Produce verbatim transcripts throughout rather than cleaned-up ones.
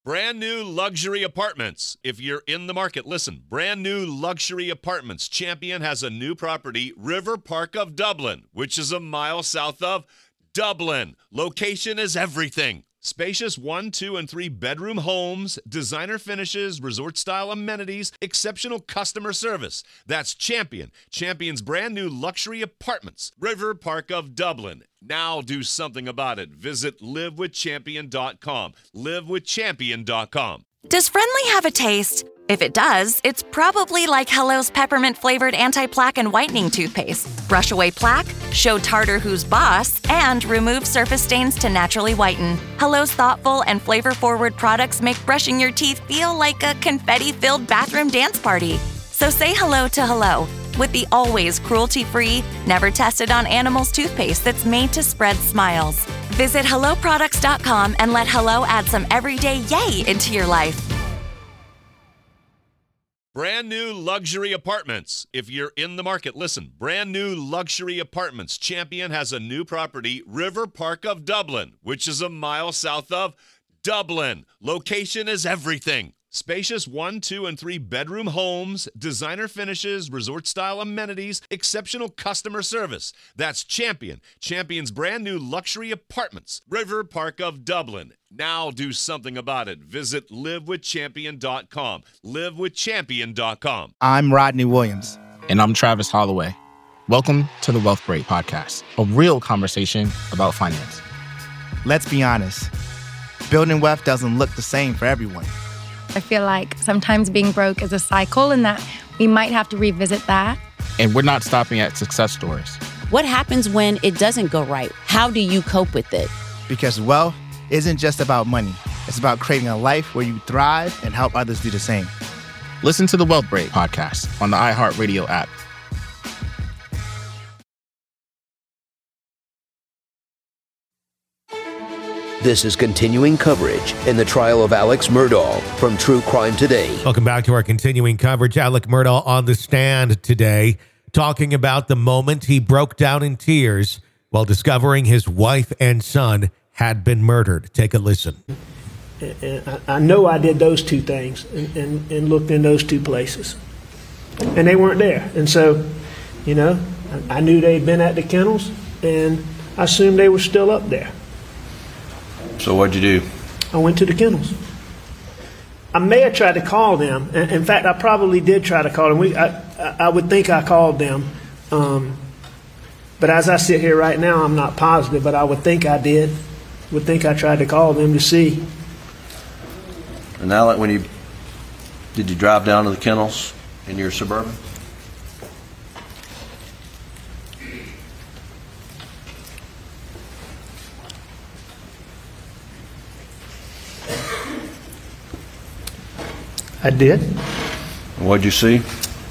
Brand new luxury apartments. If you're in the market, listen. Brand new luxury apartments. Champion has a new property, River Park of Dublin, which is a mile south of Dublin. Location is everything. Spacious one, two, and three bedroom homes, designer finishes, resort-style amenities, exceptional customer service. That's Champion. Champion's brand new luxury apartments, River Park of Dublin. Now do something about it. Visit live with champion dot com. live with champion dot com. Does Friendly have a taste? If it does, it's probably like Hello's peppermint-flavored anti-plaque and whitening toothpaste. Brush away plaque, show tartar who's boss, and remove surface stains to naturally whiten. Hello's thoughtful and flavor-forward products make brushing your teeth feel like a confetti-filled bathroom dance party. So say hello to Hello with the always cruelty-free, never tested on animals toothpaste that's made to spread smiles. Visit hello products dot com and let Hello add some everyday yay into your life. Brand new luxury apartments. If you're in the market, listen. Brand new luxury apartments. Champion has a new property, River Park of Dublin, which is a mile south of Dublin. Location is everything. Spacious one, two, and three bedroom homes, designer finishes, resort-style amenities, exceptional customer service. That's Champion. Champion's brand new luxury apartments, River Park of Dublin. Now do something about it. Visit live with champion dot com. live with champion dot com. I'm Rodney Williams. And I'm Travis Holloway. Welcome to the Wealth Break Podcast, a real conversation about finance. Let's be honest. Building wealth doesn't look the same for everyone. I feel like sometimes being broke is a cycle and that we might have to revisit that. And we're not stopping at success stories. What happens when it doesn't go right? How do you cope with it? Because wealth isn't just about money. It's about creating a life where you thrive and help others do the same. Listen to the Wealth Break Podcast on the iHeartRadio app. This is continuing coverage in the trial of Alex Murdaugh from True Crime Today. Welcome back to our continuing coverage. Alex Murdaugh on the stand today, talking about the moment he broke down in tears while discovering his wife and son had been murdered. Take a listen. And I know I did those two things and, and, and looked in those two places. And they weren't there. And so, you know, I knew they'd been at the kennels, and I assumed they were still up there. So what'd you do? I went to the kennels. I may have tried to call them. In fact, I probably did try to call them. We, I, I would think I called them. Um, but as I sit here right now, I'm not positive, but I would think I did. Would think I tried to call them to see. And now, when you did you drive down to the kennels in your Suburban? I did. What'd you see?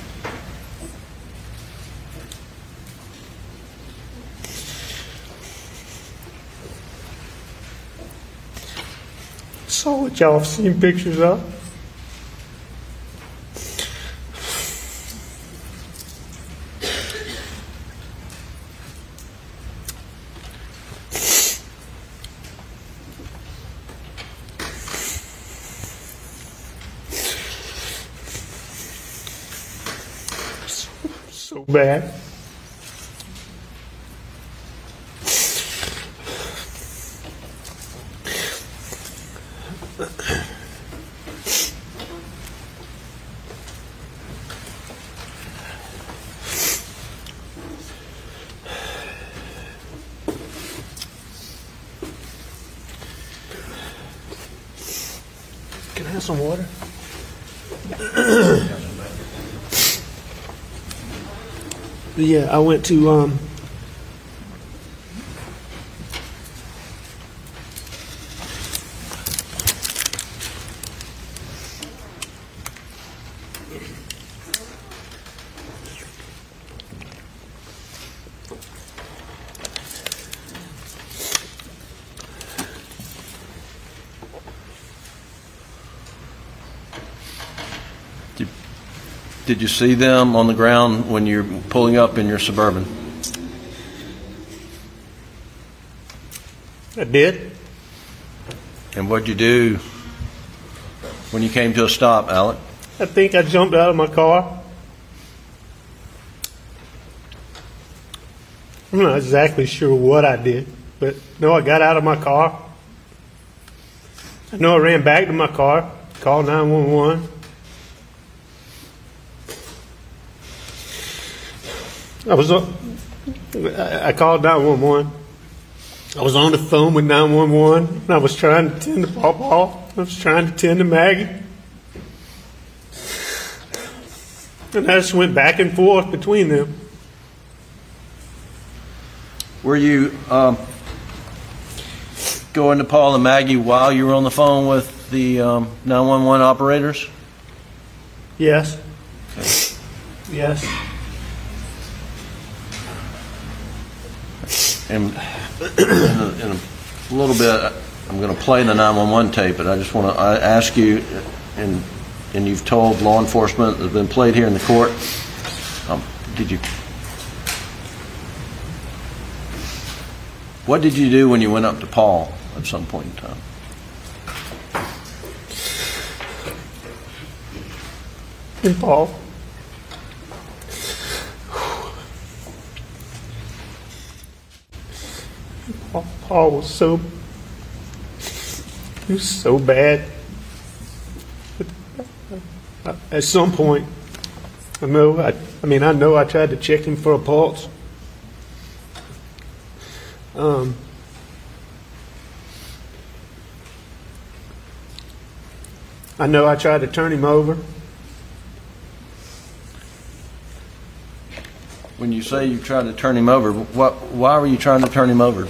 Saw what y'all have seen pictures of. So bad. Can I have some water? Yeah, I went to um, Did you see them on the ground when you're pulling up in your Suburban? I did. And what'd you do When you came to a stop, Alec? I think I jumped out of my car. I'm not exactly sure what I did, but no, I got out of my car. I know I ran back to my car, called nine one one. I was on, I called nine one one. I was on the phone with nine one one, and I was trying to tend to Paw. I was trying to tend to Maggie. And I just went back and forth between them. Were you um, going to Paul and Maggie while you were on the phone with the um, nine one one operators? Yes. Yes. And in a, in a little bit, I'm going to play the nine one one tape, but I just want to ask you, and and you've told law enforcement that's been played here in the court. Um, did you? What did you do when you went up to Paul at some point in time? And Paul. Paul, Paul was so, he was so bad. At some point, I know, I, I mean, I know I tried to check him for a pulse. Um, I know I tried to turn him over. When you say you tried to turn him over, what? Why were you trying to turn him over?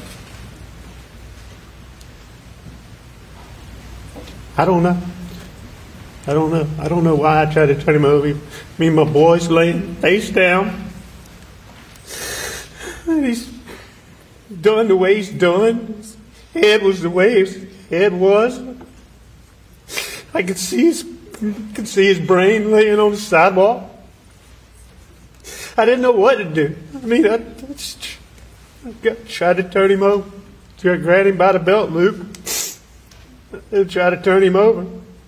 I don't know. I don't know. I don't know why I tried to turn him over. Me and my boys laying face down. And he's done the way he's done. His head was the way his head was. I could see his, could see his brain laying on the sidewalk. I didn't know what to do. I mean, I, I, just, I got, tried to turn him over. Tried to grab him by the belt loop. I tried to turn him over.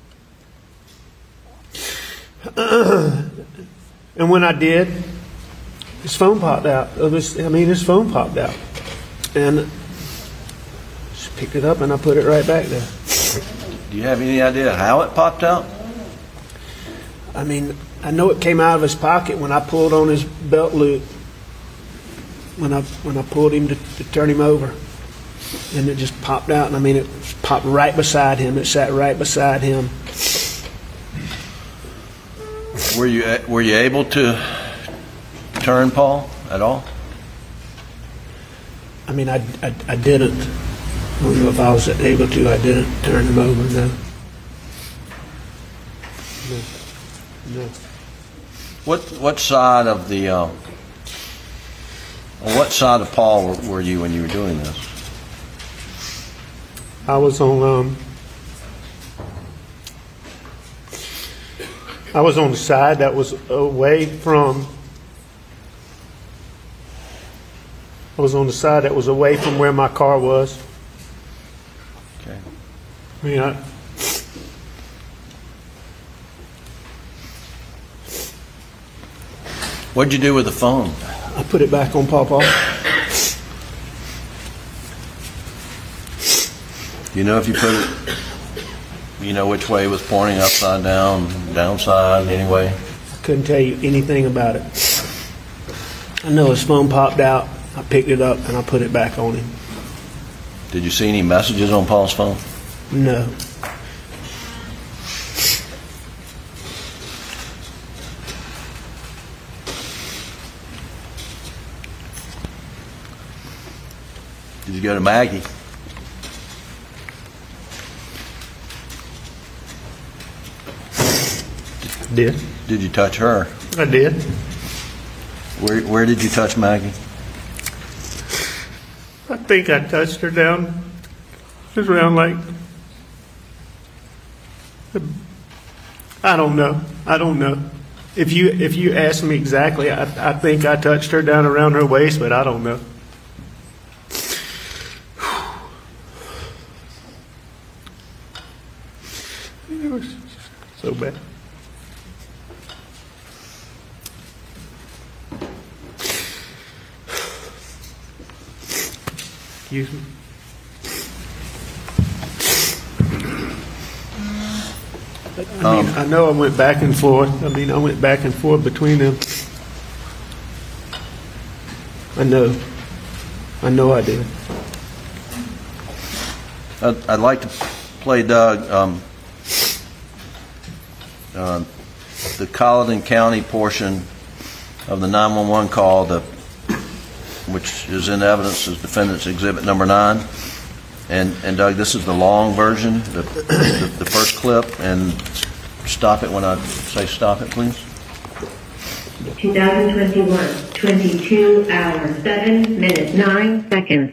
And when I did, his phone popped out. It was, I mean, his phone popped out. And I just picked it up and I put it right back there. Do you have any idea how it popped out? I mean, I know it came out of his pocket when I pulled on his belt loop. When I when I pulled him to, to turn him over, and it just popped out. And I mean, it popped right beside him. It sat right beside him. Were you were you able to turn Paul at all? I mean, I, I, I didn't. I don't know if I was able to. I didn't turn him over. No. No. No. What what side of the uh, what side of Paul were, were you when you were doing this? I was on um. I was on the side that was away from. I was on the side that was away from where my car was. Okay. I mean, I, What'd you do with the phone? I put it back on Pawpaw. You know if you put it, you know which way it was pointing, upside down, downside, anyway? I couldn't tell you anything about it. I know his phone popped out. I picked it up and I put it back on him. Did you see any messages on Paul's phone? No. Did you go to Maggie? Did. Did you touch her? I did. Where where did you touch Maggie? I think I touched her down just around like, I don't know. I don't know. If you if you ask me exactly, I, I think I touched her down around her waist, but I don't know. It was so bad. Excuse me. I mean, I know I went back and forth. I mean, I went back and forth between them. I know. I know I did. I'd, I'd like to play, Doug, um, uh, the Colleton County portion of the nine one one call, the, which is in evidence as Defendant's Exhibit Number nine. And, and Doug, this is the long version, the, the, the first clip, and stop it when I say stop it, please. two thousand twenty-one, twenty-two hours, seven minutes, nine seconds.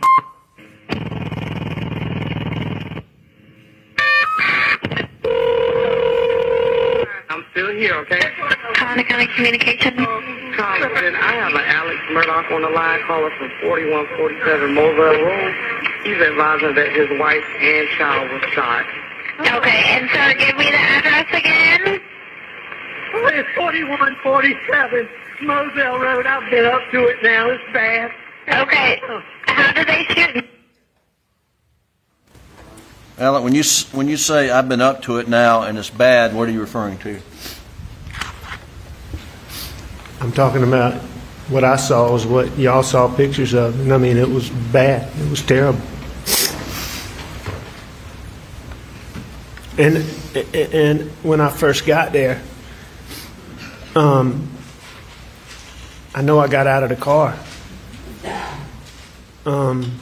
I'm still here, okay? Colleton County Communications. Colleton, I have an Alex Murdoch on the line, caller from forty-one forty-seven Moselle Road. He's advising that his wife and child was shot. Okay, and sir, give me the address again. It's forty-one forty-seven Moselle Road. I've been up to it now. It's bad. Okay, how did they shoot? Alan, when you when you say I've been up to it now and it's bad, what are you referring to? I'm talking about what I saw was what y'all saw pictures of, and I mean it was bad. It was terrible. And and when I first got there, um, I know I got out of the car. Um,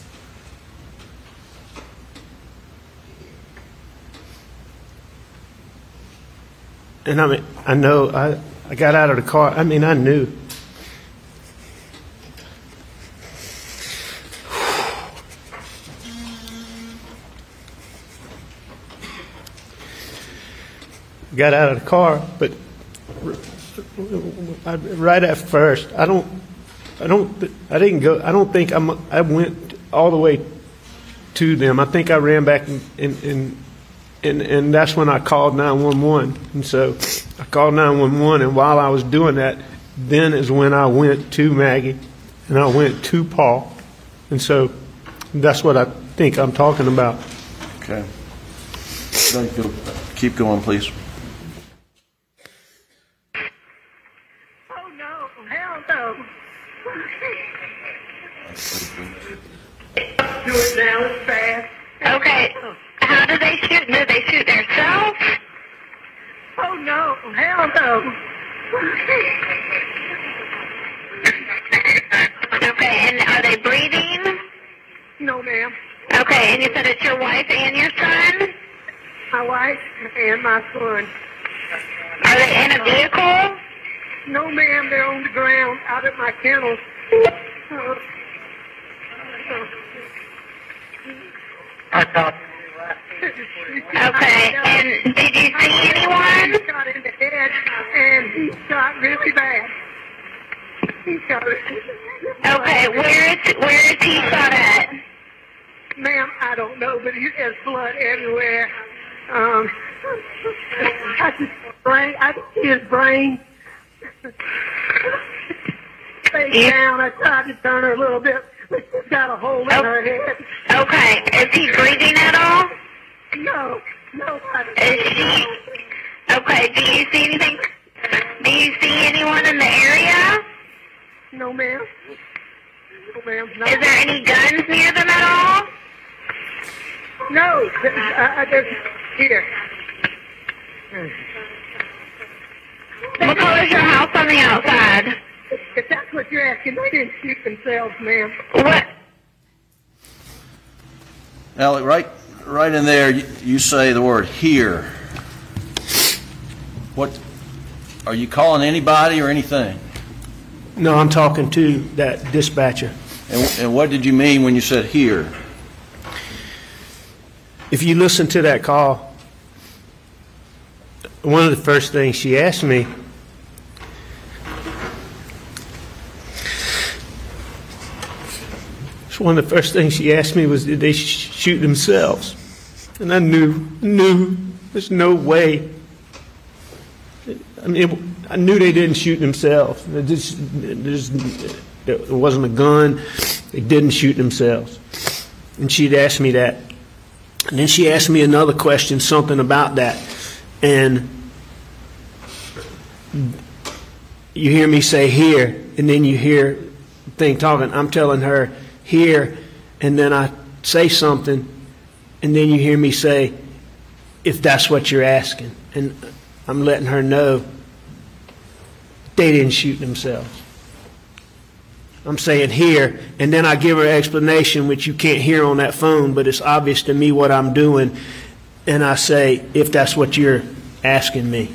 and I mean, I know I, I got out of the car. I mean, I knew. Got out of the car, but right at first, I don't, I don't, I didn't go. I don't think I'm. I went all the way to them. I think I ran back and and and, and that's when I called nine one one. And so I called nine one one, and while I was doing that, then is when I went to Maggie, and I went to Paul, and so that's what I think I'm talking about. Okay. Keep going, please. Do it now, it's fast. Okay, how did they shoot? Did they shoot themselves? Oh no, hell no. Okay, and are they breathing? No, ma'am. Okay, and you said it's your wife and your son? My wife and my son. Are they in a vehicle? No, ma'am, they're on the ground out at my kennels. Uh, Okay, and did you see anyone? He shot in the head, and he shot really bad. He shot Okay, where is where is he shot at? Ma'am, I don't know, but he has blood everywhere. Um, I just brain, I can see his brain. Face down. I tried to turn her a little bit, but she's got a hole in oh. her head. Okay, is he breathing at all? No, no. Is she? Okay, do you see anything? Do you see anyone in the area? No, ma'am. No, ma'am. No. Is there any guns near them at all? No, I, I just here. What color is your house on the outside? If that's what you're asking, they didn't shoot themselves, ma'am. What? Alec, right, right in there, you, you say the word here. What? Are you calling anybody or anything? No, I'm talking to that dispatcher. And, and what did you mean when you said here? If you listen to that call, one of the first things she asked me, one of the first things she asked me was, did they sh- shoot themselves? And I knew, knew There's no way. I mean, it, I knew they didn't shoot themselves. It, just, it, just, it wasn't a gun. They didn't shoot themselves. And she'd asked me that. And then she asked me another question, something about that. And you hear me say here, and then you hear the thing talking. I'm telling her here, and then I say something, and then you hear me say, if that's what you're asking. And I'm letting her know they didn't shoot themselves. I'm saying here, and then I give her an explanation, which you can't hear on that phone, but it's obvious to me what I'm doing. And I say, if that's what you're asking me.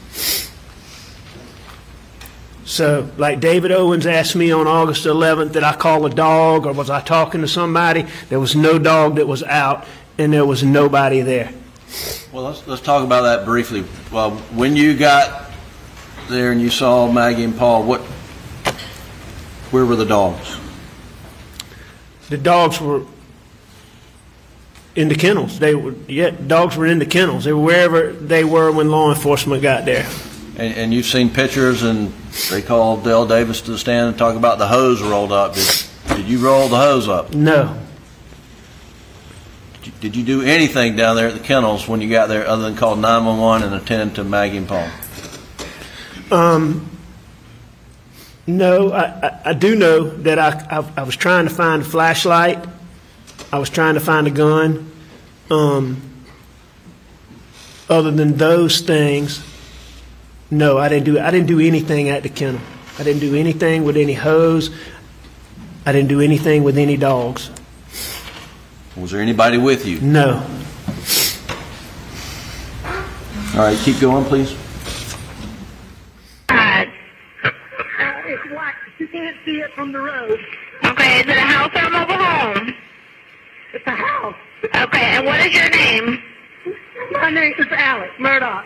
So, like David Owens asked me on August eleventh, did I call a dog or was I talking to somebody? There was no dog that was out, and there was nobody there. Well, let's let's talk about that briefly. Well, when you got there and you saw Maggie and Paul, what, where were the dogs? The dogs were in the kennels. They were, yeah, dogs were in the kennels. They were wherever they were when law enforcement got there. And, and you've seen pictures, and they called Dale Davis to the stand and talk about the hose rolled up. Did, did you roll the hose up? No. Did you, did you do anything down there at the kennels when you got there other than call nine one one and attend to Maggie and Paul? Um. No, I, I, I do know that I, I I was trying to find a flashlight. I was trying to find a gun. Um. Other than those things, no, I didn't do I didn't do anything at the kennel. I didn't do anything with any hose. I didn't do anything with any dogs. Was there anybody with you? No. All right, keep going, please. It's white. You can't see it from the road. Okay, is it a house or a mobile home? It's a house. Okay, and what is your name? My name is Alex Murdaugh.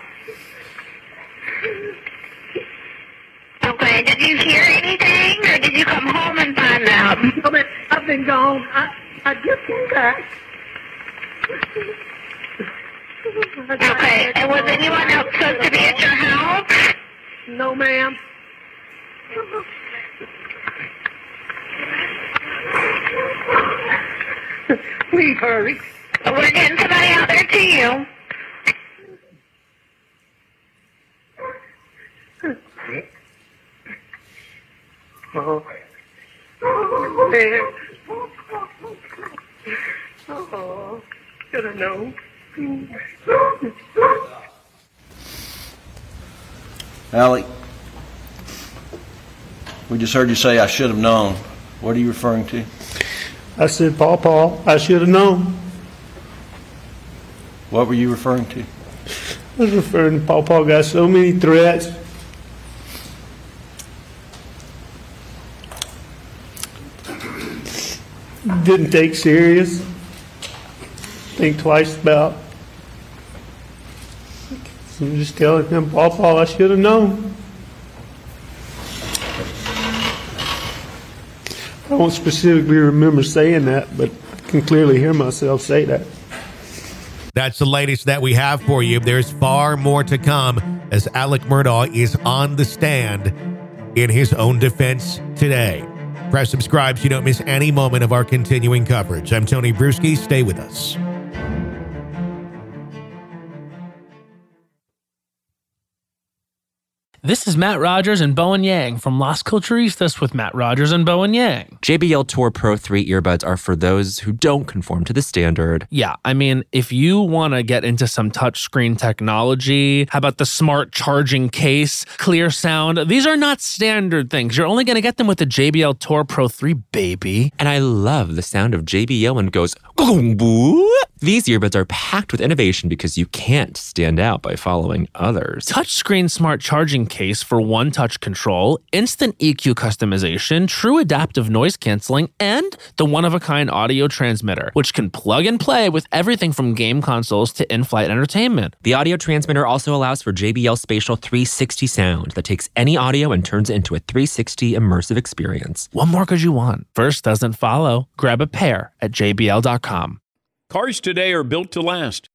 Okay, did you hear anything, or did you come home and find out? I've been gone. I, I just came back. Okay, and was anyone else supposed to be at your house? No, ma'am. Please hurry. We're getting somebody out there to you. Oh, oh man. Oh, should have known. Allie, we just heard you say, I should have known. What are you referring to? I said, Paul, Paul, I should have known. What were you referring to? I was referring to Paul, Paul got so many threats. Didn't take serious. Think twice about. So I'm just telling him, Paul, Paul, I should have known. I don't specifically remember saying that, but I can clearly hear myself say that. That's the latest that we have for you. There's far more to come as Alec Murdaugh is on the stand in his own defense today. Press subscribe so you don't miss any moment of our continuing coverage. I'm Tony Bruschi. Stay with us. This is Matt Rogers and Bowen Yang from Las Culturistas with Matt Rogers and Bowen Yang. J B L Tour Pro three earbuds are for those who don't conform to the standard. Yeah, I mean, if you want to get into some touchscreen technology, how about the smart charging case, clear sound? These are not standard things. You're only going to get them with the J B L Tour Pro three, baby. And I love the sound of J B L when it goes, these earbuds are packed with innovation because you can't stand out by following others. Touchscreen smart charging case for one-touch control, instant E Q customization, true adaptive noise canceling, and the one-of-a-kind audio transmitter, which can plug and play with everything from game consoles to in-flight entertainment. The audio transmitter also allows for J B L Spatial three sixty sound that takes any audio and turns it into a three sixty immersive experience. What more could you want? First doesn't follow. Grab a pair at J B L dot com. Cars today are built to last, but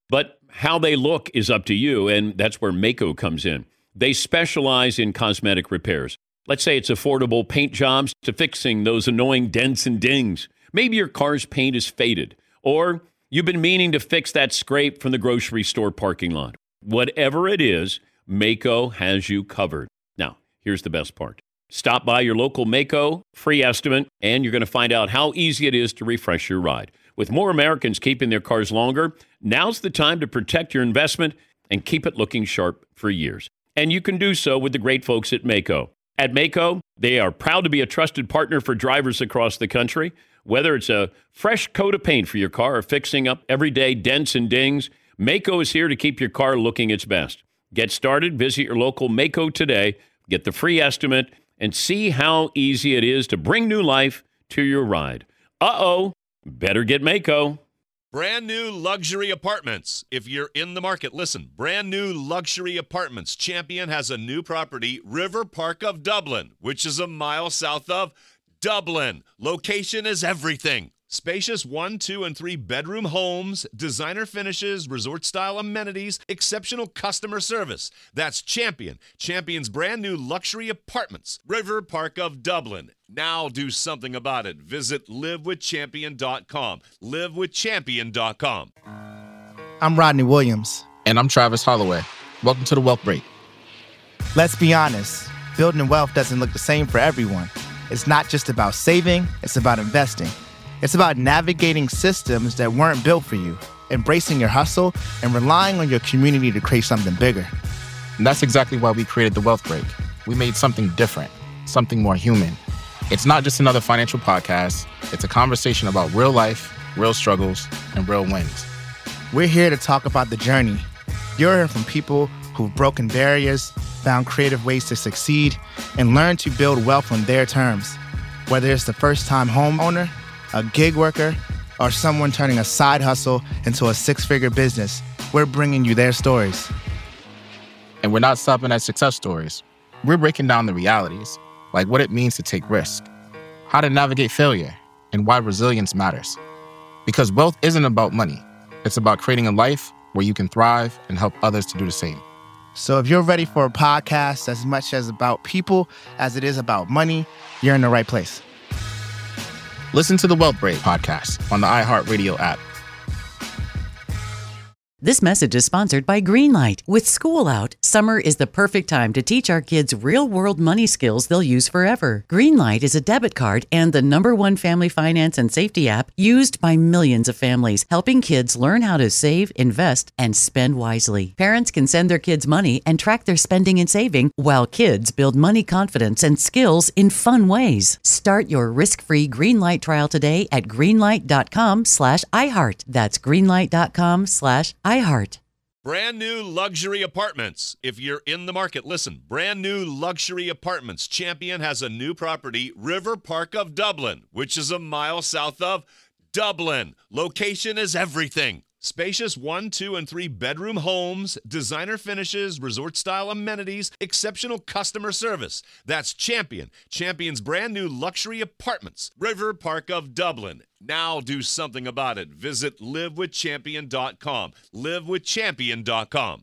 how they look is up to you, and that's where Maaco comes in. They specialize in cosmetic repairs. Let's say it's affordable paint jobs to fixing those annoying dents and dings. Maybe your car's paint is faded, or you've been meaning to fix that scrape from the grocery store parking lot. Whatever it is, Maaco has you covered. Now, here's the best part. Stop by your local Maaco, free estimate, and you're going to find out how easy it is to refresh your ride. With more Americans keeping their cars longer, now's the time to protect your investment and keep it looking sharp for years. And you can do so with the great folks at Maaco. At Maaco, they are proud to be a trusted partner for drivers across the country. Whether it's a fresh coat of paint for your car or fixing up everyday dents and dings, Maaco is here to keep your car looking its best. Get started, visit your local Maaco today, get the free estimate, and see how easy it is to bring new life to your ride. Uh-oh, better get Maaco. Brand new luxury apartments. If you're in the market, listen. Brand new luxury apartments. Champion has a new property, River Park of Dublin, which is a mile south of Dublin. Location is everything. Spacious one, two, and three bedroom homes, designer finishes, resort-style amenities, exceptional customer service. That's Champion. Champion's brand new luxury apartments. River Park of Dublin. Now do something about it. Visit live with champion dot com. live with champion dot com. I'm Rodney Williams. And I'm Travis Holloway. Welcome to the Wealth Break. Let's be honest. Building wealth doesn't look the same for everyone. It's not just about saving, it's about investing. It's about navigating systems that weren't built for you, embracing your hustle, and relying on your community to create something bigger. And that's exactly why we created the Wealth Break. We made something different, something more human. It's not just another financial podcast. It's a conversation about real life, real struggles, and real wins. We're here to talk about the journey. You'll hear from people who've broken barriers, found creative ways to succeed, and learned to build wealth on their terms. Whether it's the first-time homeowner, a gig worker, or someone turning a side hustle into a six-figure business, we're bringing you their stories. And we're not stopping at success stories. We're breaking down the realities, like what it means to take risk, how to navigate failure, and why resilience matters. Because wealth isn't about money. It's about creating a life where you can thrive and help others to do the same. So if you're ready for a podcast as much as about people as it is about money, you're in the right place. Listen to the Wealth Break podcast on the iHeartRadio app. This message is sponsored by Greenlight. With school out, summer is the perfect time to teach our kids real-world money skills they'll use forever. Greenlight is a debit card and the number one family finance and safety app used by millions of families, helping kids learn how to save, invest, and spend wisely. Parents can send their kids money and track their spending and saving, while kids build money confidence and skills in fun ways. Start your risk-free Greenlight trial today at greenlight.com slash iHeart. That's greenlight.com slash iHeart. iHeart. Brand new luxury apartments. If you're in the market, listen. Brand new luxury apartments. Champion has a new property, River Park of Dublin, which is a mile south of Dublin. Location is everything. Spacious one, two, and three bedroom homes, designer finishes, resort-style amenities, exceptional customer service. That's Champion. Champion's brand new luxury apartments. River Park of Dublin. Now do something about it. Visit live with champion dot com. live with champion dot com.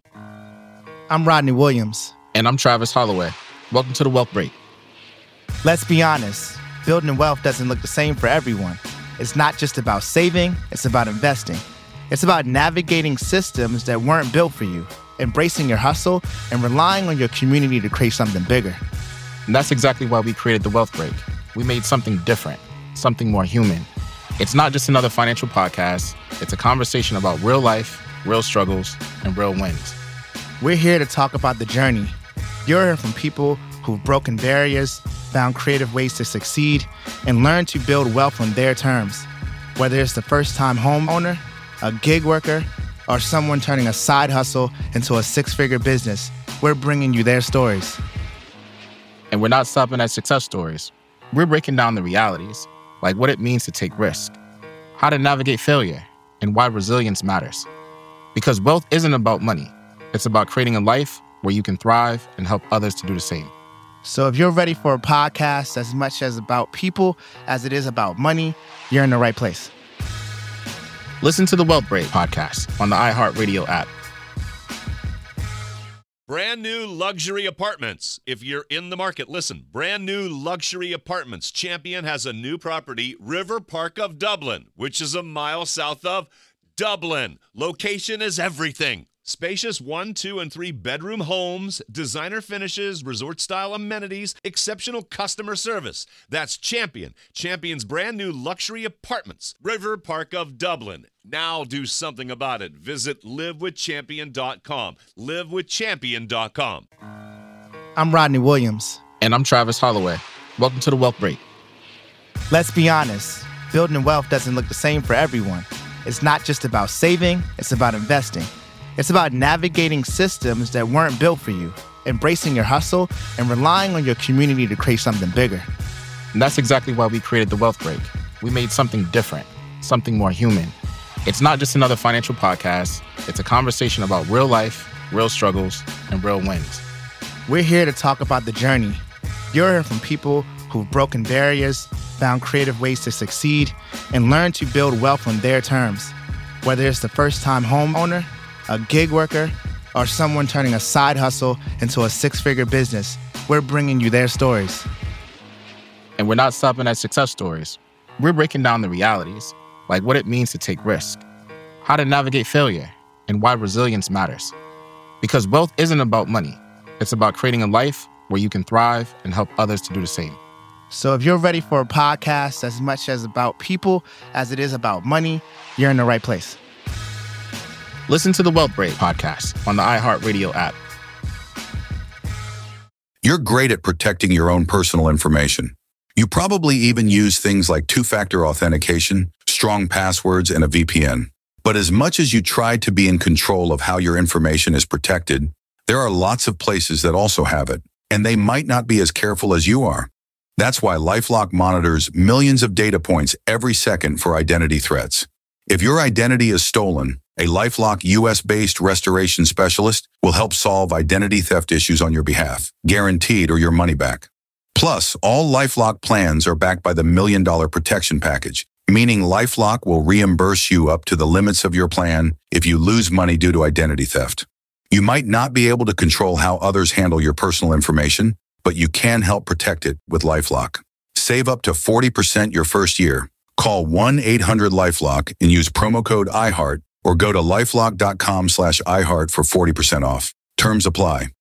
I'm Rodney Williams. And I'm Travis Holloway. Welcome to the Wealth Break. Let's be honest. Building wealth doesn't look the same for everyone. It's not just about saving, it's about investing. It's about navigating systems that weren't built for you, embracing your hustle, and relying on your community to create something bigger. And that's exactly why we created the Wealth Break. We made something different, something more human. It's not just another financial podcast. It's a conversation about real life, real struggles, and real wins. We're here to talk about the journey. You'll hear from people who've broken barriers, found creative ways to succeed, and learned to build wealth on their terms. Whether it's the first-time homeowner, a gig worker, or someone turning a side hustle into a six-figure business, we're bringing you their stories. And we're not stopping at success stories. We're breaking down the realities, like what it means to take risk, how to navigate failure, and why resilience matters. Because wealth isn't about money. It's about creating a life where you can thrive and help others to do the same. So if you're ready for a podcast as much as about people as it is about money, you're in the right place. Listen to the Wealth Break podcast on the iHeartRadio app. Brand new luxury apartments. If you're in the market, listen. Brand new luxury apartments. Champion has a new property, River Park of Dublin, which is a mile south of Dublin. Location is everything. Spacious one, two, and three bedroom homes, designer finishes, resort-style amenities, exceptional customer service. That's Champion. Champion's brand new luxury apartments, River Park of Dublin. Now do something about it. Visit live with champion dot com. live with champion dot com. I'm Rodney Williams. And I'm Travis Holloway. Welcome to the Wealth Break. Let's be honest, building wealth doesn't look the same for everyone. It's not just about saving, it's about investing. It's about navigating systems that weren't built for you, embracing your hustle, and relying on your community to create something bigger. And that's exactly why we created the Wealth Break. We made something different, something more human. It's not just another financial podcast. It's a conversation about real life, real struggles, and real wins. We're here to talk about the journey. You're hearing from people who've broken barriers, found creative ways to succeed, and learned to build wealth on their terms. Whether it's the first-time homeowner, a gig worker, or someone turning a side hustle into a six-figure business, we're bringing you their stories. And we're not stopping at success stories. We're breaking down the realities, like what it means to take risk, how to navigate failure, and why resilience matters. Because wealth isn't about money. It's about creating a life where you can thrive and help others to do the same. So if you're ready for a podcast as much as about people as it is about money, you're in the right place. Listen to the Wealth Break podcast on the iHeartRadio app. You're great at protecting your own personal information. You probably even use things like two-factor authentication, strong passwords, and a V P N. But as much as you try to be in control of how your information is protected, there are lots of places that also have it, and they might not be as careful as you are. That's why LifeLock monitors millions of data points every second for identity threats. If your identity is stolen, a LifeLock U S-based restoration specialist will help solve identity theft issues on your behalf, guaranteed or your money back. Plus, all LifeLock plans are backed by the Million Dollar Protection Package, meaning LifeLock will reimburse you up to the limits of your plan if you lose money due to identity theft. You might not be able to control how others handle your personal information, but you can help protect it with LifeLock. Save up to forty percent your first year. Call one eight hundred LifeLock and use promo code iHeart or go to lifelock dot com slash iHeart for forty percent off. Terms apply.